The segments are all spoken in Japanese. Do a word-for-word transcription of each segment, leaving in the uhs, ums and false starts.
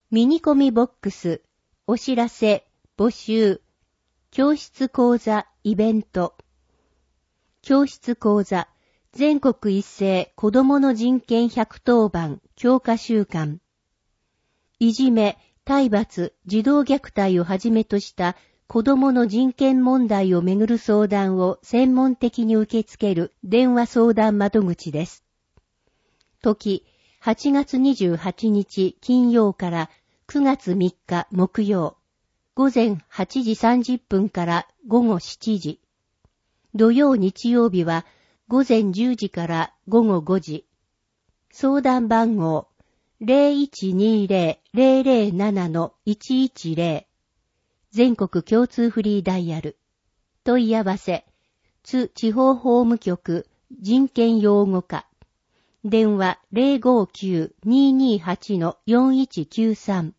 ミニコミボックス、お知らせ、募集、教室講座、イベント。教室講座、全国一斉子どもの人権百当番強化週間。いじめ、体罰、児童虐待をはじめとした子どもの人権問題をめぐる相談を専門的に受け付ける電話相談窓口です。時、はちがつにじゅうはちにち金曜からくがつみっか木曜、午前はちじさんじゅっぷんから午後しちじ。土曜日曜日は午前じゅうじから午後ごじ。相談番号 ゼロいちにゼロ ゼロゼロなな いちいちゼロ。全国共通フリーダイヤル。問い合わせ、津地方法務局人権擁護課。電話 ゼロごきゅう にーにーはち よんいちきゅうさん。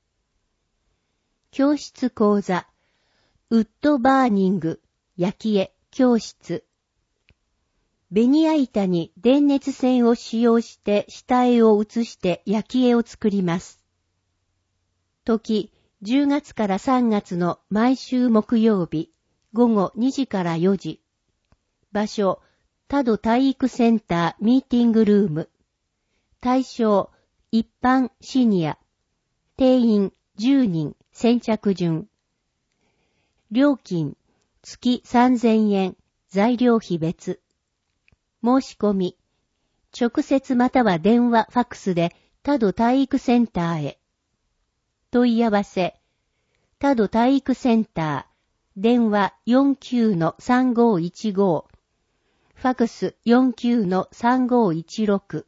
教室講座、ウッドバーニング、焼き絵、教室。ベニヤ板に電熱線を使用して下絵を写して焼き絵を作ります。時、じゅうがつからさんがつの毎週木曜日、午後にじからよじ。場所、多度体育センターミーティングルーム。対象、一般シニア。定員じゅうにん、先着順。料金、月さんぜんえん、材料費別。申し込み、直接または電話、ファックスで多度体育センターへ。問い合わせ、多度体育センター、電話 よんきゅうのさんごいちご、ファックス よんきゅうのさんごいちろく。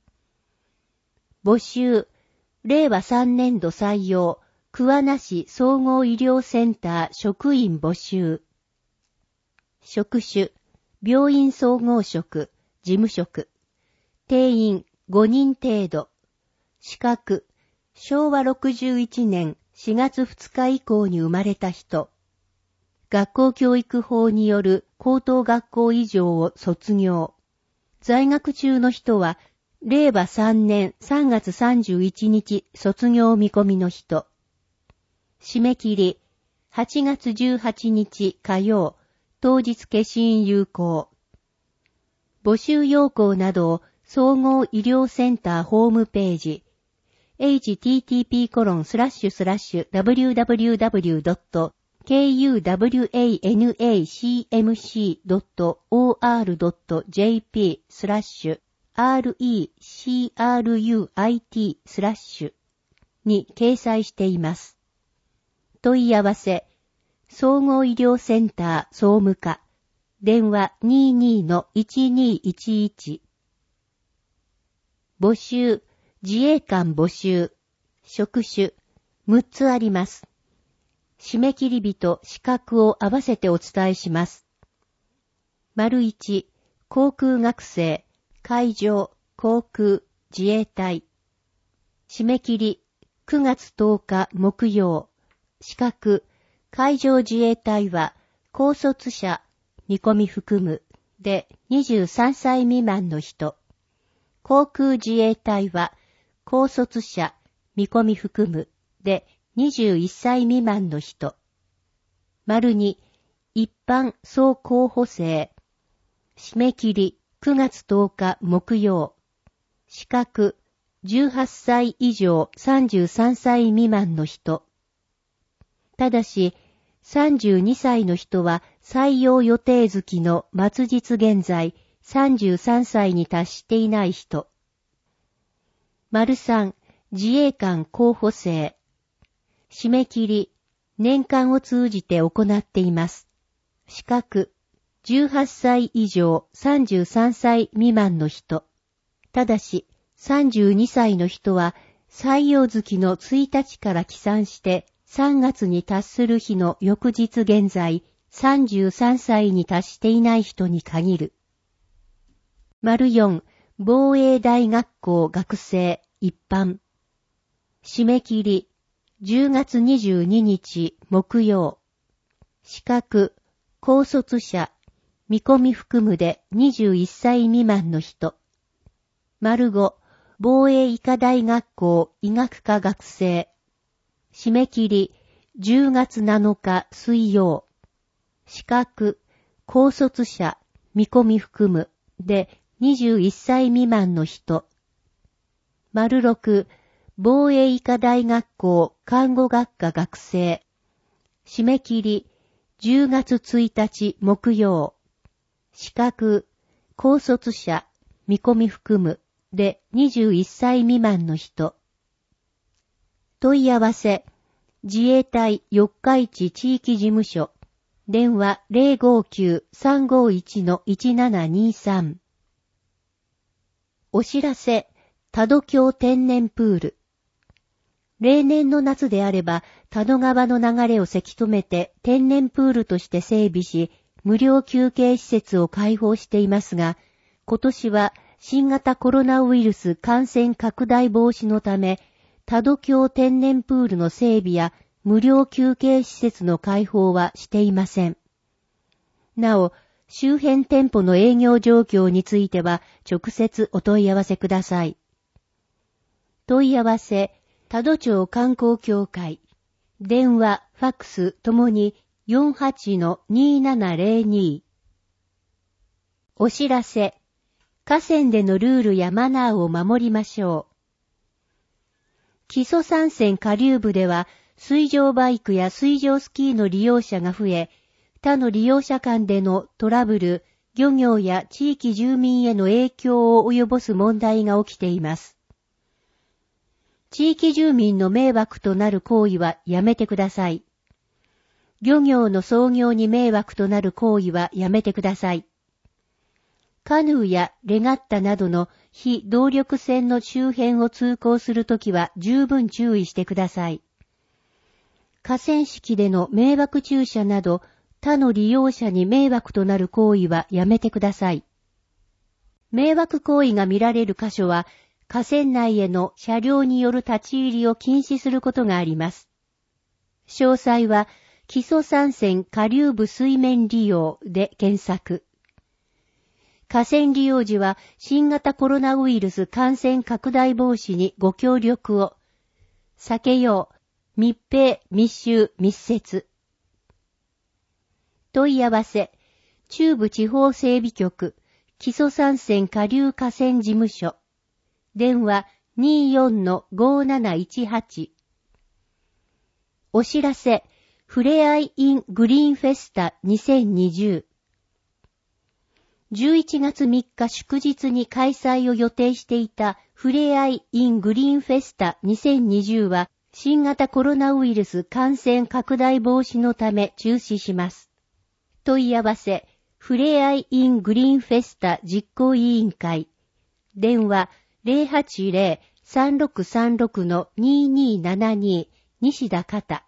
募集、れいわさんねんど採用、桑名市総合医療センター職員募集。職種、病院総合職、事務職。定員ごにん程度。資格、しょうわろくじゅういちねんしがつふつか以降に生まれた人。学校教育法による高等学校以上を卒業。在学中の人は、れいわさんねんさんがつさんじゅういちにち卒業見込みの人。締め切り、はちがつじゅうはちにち火曜、当日消印有効。募集要項などを総合医療センターホームページ、エイチティーティーピーコロンスラッシュスラッシュダブリューダブリューダブリュードットケーユーダブリューエーエヌエーシーエムシードットオーアールドットジェーピースラッシュアールイーシーアールユーアイティースラッシュに掲載しています。問い合わせ、総合医療センター総務課、電話 にーにーのいちにーいちいち。募集、自衛官募集、職種、むっつあります。締め切り日と資格を合わせてお伝えします。丸いち、航空学生、海上、航空、自衛隊。締め切り、くがつとおか木曜。資格、海上自衛隊は、高卒者、見込み含む、でにじゅうさんさい未満の人。航空自衛隊は、高卒者、見込み含む、でにじゅういっさい未満の人。丸に、一般総候補生。締め切り、くがつとおか木曜。資格、じゅうはっさい以上さんじゅうさんさい未満の人。ただし、さんじゅうにさいの人は採用予定月の末日現在さんじゅうさんさいに達していない人。丸さん、自衛官候補生。締め切り、年間を通じて行っています。資格、じゅうはっさい以上さんじゅうさんさい未満の人。ただし、さんじゅうにさいの人は採用月のついたちから起算してさんがつに達する日の翌日現在さんじゅうさんさいに達していない人に限る。丸よん、防衛大学校学生一般。締め切り、じゅうがつにじゅうににち木曜。資格、高卒者、見込み含むでにじゅういっさい未満の人。丸ご、 防衛医科大学校医学科学生。締め切りじゅうがつなのか水曜。資格、高卒者、見込み含むでにじゅういっさい未満の人。丸ろく、防衛医科大学校看護学科学生。締め切りじゅうがつついたち木曜。資格、高卒者、見込み含むでにじゅういっさい未満の人。問い合わせ、自衛隊四日市地域事務所。電話 ゼロごきゅう さんごいち いちななにさん。お知らせ、多度峡天然プール。例年の夏であれば、多度川の流れをせき止めて天然プールとして整備し、無料休憩施設を開放していますが、今年は新型コロナウイルス感染拡大防止のため、多度峡天然プールの整備や無料休憩施設の開放はしていません。なお、周辺店舗の営業状況については直接お問い合わせください。問い合わせ、多度町観光協会。電話、ファックスともに よんはち にななゼロに。お知らせ、河川でのルールやマナーを守りましょう。木曽山線下流部では水上バイクや水上スキーの利用者が増え、他の利用者間でのトラブル、漁業や地域住民への影響を及ぼす問題が起きています。地域住民の迷惑となる行為はやめてください。漁業の操業に迷惑となる行為はやめてください。カヌーやレガッタなどの非動力船の周辺を通行するときは十分注意してください。河川敷での迷惑駐車など他の利用者に迷惑となる行為はやめてください。迷惑行為が見られる箇所は河川内への車両による立ち入りを禁止することがあります。詳細は木曽山線下流部水面利用で検索。河川利用時は新型コロナウイルス感染拡大防止にご協力を。避けよう。密閉、密集、密接。問い合わせ。中部地方整備局、木曽山線下流河川事務所。電話 にじゅうよん ごーなないちはち。お知らせ、ふれあい in グリーンフェスタにせんにじゅう。じゅういちがつみっか祝日に開催を予定していたふれあい in グリーンフェスタにせんにじゅうは新型コロナウイルス感染拡大防止のため中止します。問い合わせ、ふれあい in グリーンフェスタ実行委員会。電話 ゼロはちゼロ さんろくさんろく ににーななに 西田方。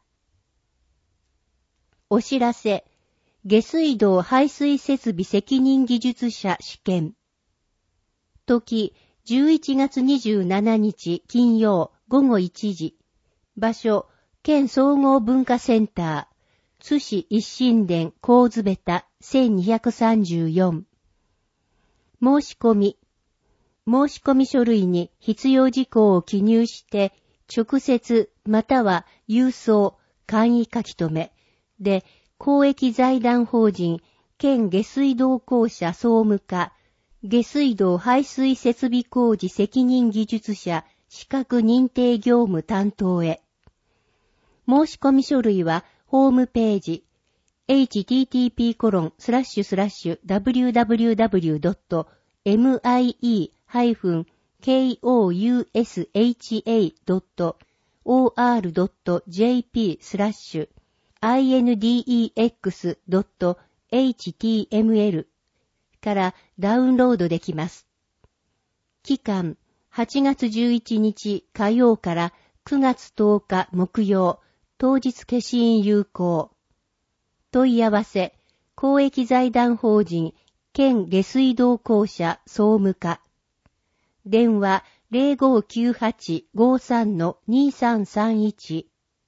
お知らせ、下水道排水設備責任技術者試験。時、じゅういちがつにじゅうしちにち金曜ごごいちじ。場所、県総合文化センター。津市一心殿神津ベタせんにひゃくさんじゅうよん。申し込み。申し込み書類に必要事項を記入して、直接または郵送、簡易書き留めで、公益財団法人、県下水道公社総務課、下水道排水設備工事責任技術者、資格認定業務担当へ。申し込み書類は、ホームページ、エイチティーティーピーコロンスラッシュスラッシュダブリューダブリューダブリュードットエムアイイーハイフンケーオーユーエスエイチエードットオーアールドットジェーピースラッシュアイエヌディーイーエックスドットエイチティーエムエル からダウンロードできます。期間、はちがつじゅういちにち火曜からくがつとおか木曜、当日消印有効。問い合わせ、公益財団法人、県下水道公社総務課。電話 ゼロごきゅうはち ごーさん にーさんさんいち。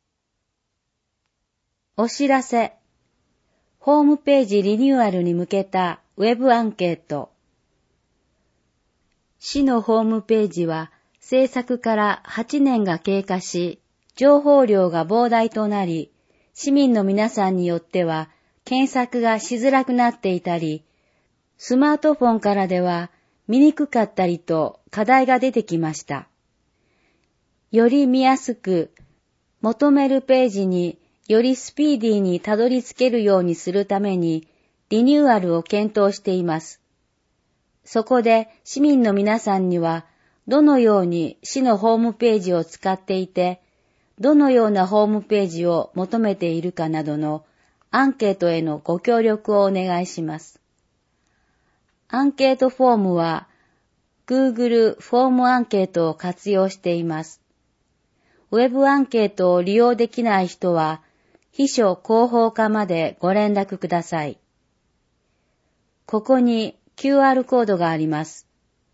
お知らせ。ホームページリニューアルに向けたウェブアンケート。市のホームページは制作からはちねんが経過し、情報量が膨大となり、市民の皆さんによっては検索がしづらくなっていたり、スマートフォンからでは見にくかったりと課題が出てきました。より見やすく、求めるページによりスピーディーにたどり着けるようにするためにリニューアルを検討しています。そこで市民の皆さんにはどのように市のホームページを使っていて、どのようなホームページを求めているかなどのアンケートへのご協力をお願いします。アンケートフォームは Google フォームアンケートを活用しています。ウェブアンケートを利用できない人は、秘書広報課までご連絡ください。ここに キューアール コードがあります。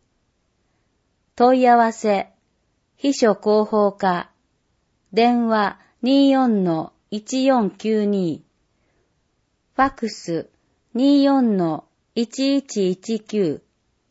問い合わせ、秘書広報課、電話 にじゅうよんのいちよんきゅうに、ファックス にじゅうよんのいちいちいちきゅう、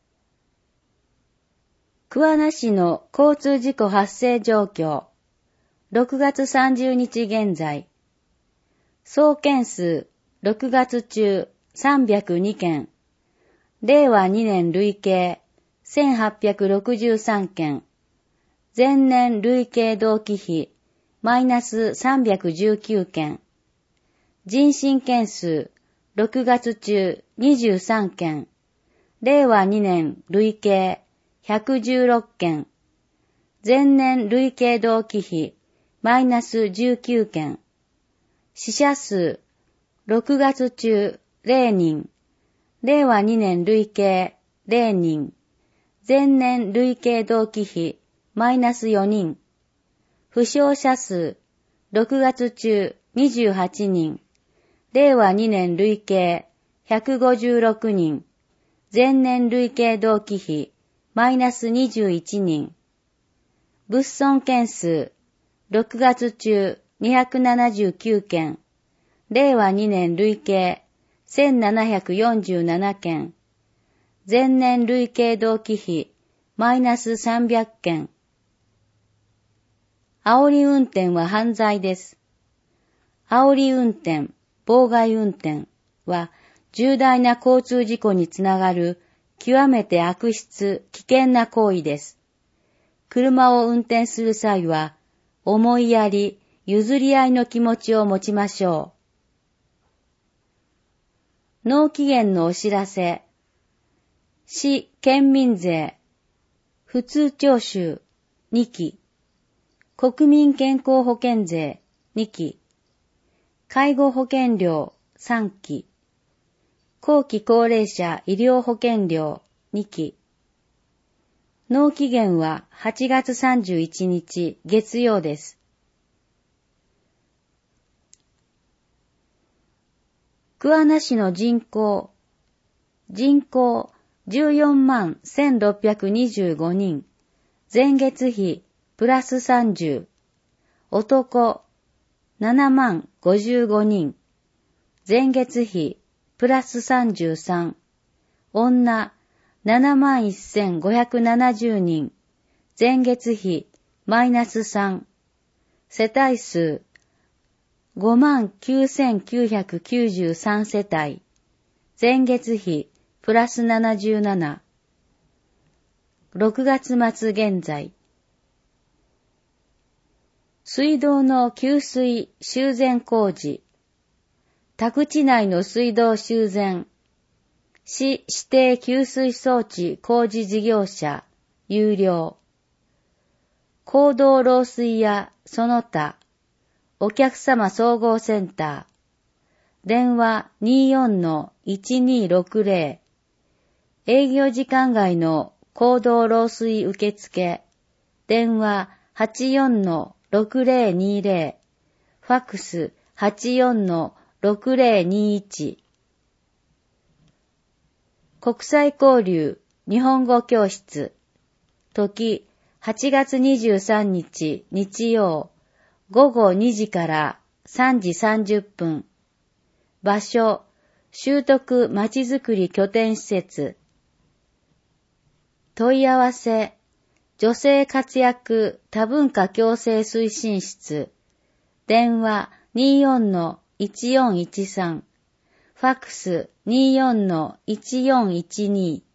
桑名市の交通事故発生状況、ろくがつさんじゅうにち現在、総件数ろくがつ中さんびゃくにけん、れいわにねん累計せんはっぴゃくろくじゅうさんけん、前年累計同期比マイナスさんびゃくじゅうきゅうけん、人身件数ろくがつ中にじゅうさんけん、れいわにねん累計ひゃくじゅうろっけん、前年累計同期比マイナスじゅうきゅうけん、死者数ろくがつ中れいにん、れいわにねん累計れいにん、前年累計同期比マイナスよにん、負傷者数ろくがつ中にじゅうはちにん、れいわにねん累計ひゃくごじゅうろくにん、前年累計同期比マイナスにじゅういちにん、物損件数ろくがつ中にひゃくななじゅうきゅうけん、れいわにねん累計せんななひゃくよんじゅうななけん、前年累計同期比マイナスさんびゃっけん。煽り運転は犯罪です。煽り運転、妨害運転は重大な交通事故につながる極めて悪質、危険な行為です。車を運転する際は、思いやり、譲り合いの気持ちを持ちましょう。納期限のお知らせ。市県民税、普通徴収にき、国民健康保険税にき、介護保険料さんき、後期高齢者医療保険料にき。納期限ははちがつさんじゅういちにち月曜です。桑名市の人口、人口じゅうよんまんせんろっぴゃくにじゅうごにん、前月比プラスさんじゅう、男ななまんごじゅうごにん、前月比プラスさんじゅうさん、女ななまんせんごひゃくななじゅうにん、前月比マイナスさん、世帯数ごまんきゅうせんきゅうひゃくきゅうじゅうさん世帯、前月比プラスななじゅうなな、ろくがつ末現在、水道の給水修繕工事、宅地内の水道修繕、市指定給水装置工事事業者、有料。公道漏水やその他、お客様総合センター、電話 にじゅうよんのいちにろくぜろ、営業時間外の公道漏水受付、電話 はちじゅうよんのろくぜろにぜろ、ファックス はちじゅうよんのろくぜろにいち。国際交流日本語教室、時はちがつにじゅうさんにち日曜、ごごにじからさんじさんじゅっぷん、場所、習得まちづくり拠点施設、問い合わせ女性活躍多文化共生推進室、電話 にじゅうよんのいちよんいちさん、ファックス にじゅうよんのいちよんいちに、